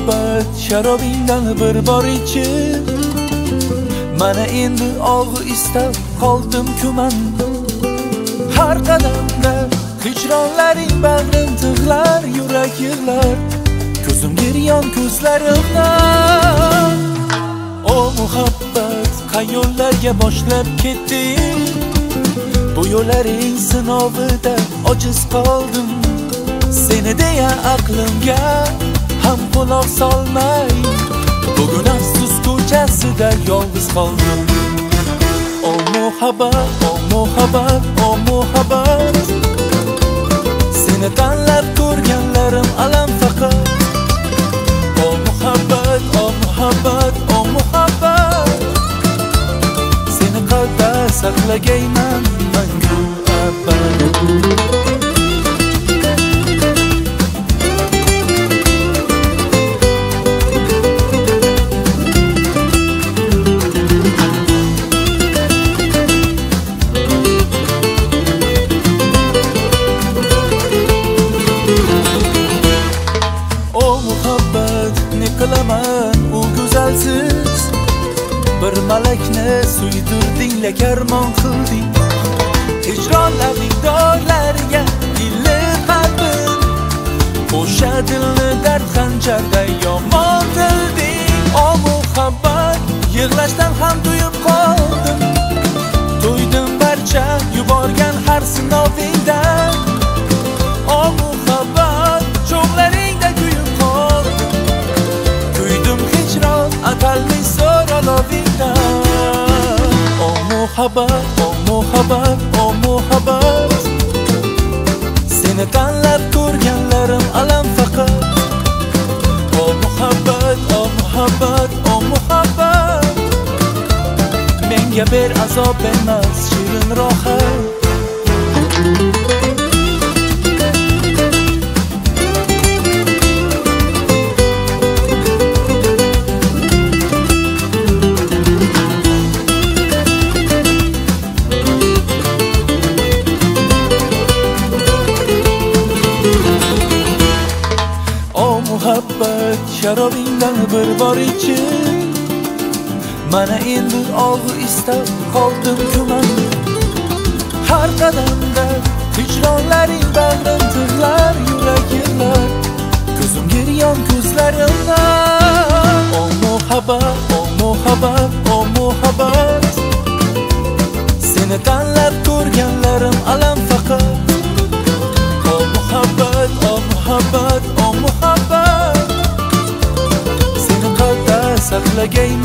muhabbat sharobingdan bir bor ichib, mana endi og'u istab qoldim kuman. Har qadamda hijronlaring bag'rim tig'lar, yurak yig'lar, ko'zim giryon ko'zlarimdan. O muhabbat, qayoqlarga boshlab ketding? Bu yo'llaring sinovida ojiz qoldim. Seni deya aqlimga ham quloq solmay, bugun afsus ko'chasida yolg'iz qoldim. O muhabbat, o muhabbat, o muhabbat, seni tanlab ko'rganlarim alam faqat. O muhabbat, o muhabbat, o muhabbat, seni qalbda saqlagayman mangu abad. Qilaman u go'zalsiz bir malakni suydirding, karmon qilding. Hijronlaring dog'lariga ilib qalbim, o'sha dilni dard xanjarday yomon tilding. O muhabbat, yig'lashdan ham to'yib qoldim. To'ydim barcha yuborgan har sinovingdan. O muhabbat, cho'g'laringda kuyib qoldim. Atalli so'rolovingdan. O muhabbat, o muhabbat, o muhabbat, seni tanlab ko'rganlarim alam faqat. O muhabbat, o muhabbat, o muhabbat, menga ber azob emas shirin rohat. Muhabbat sharobingdan bir bor ichib, mana endi og'u istab qoldim kuman. Har qadamda hijronlaring bag'rim tig'lar, yurak yig'lar, ko'zim giryon ko'zlarimdan. O muhabbat, o muhabbat, o muhabbat, seni tanlab ko'rganlarim alam faqat. O muhabbat, o muhabbat, o muhabbat, saqlagayman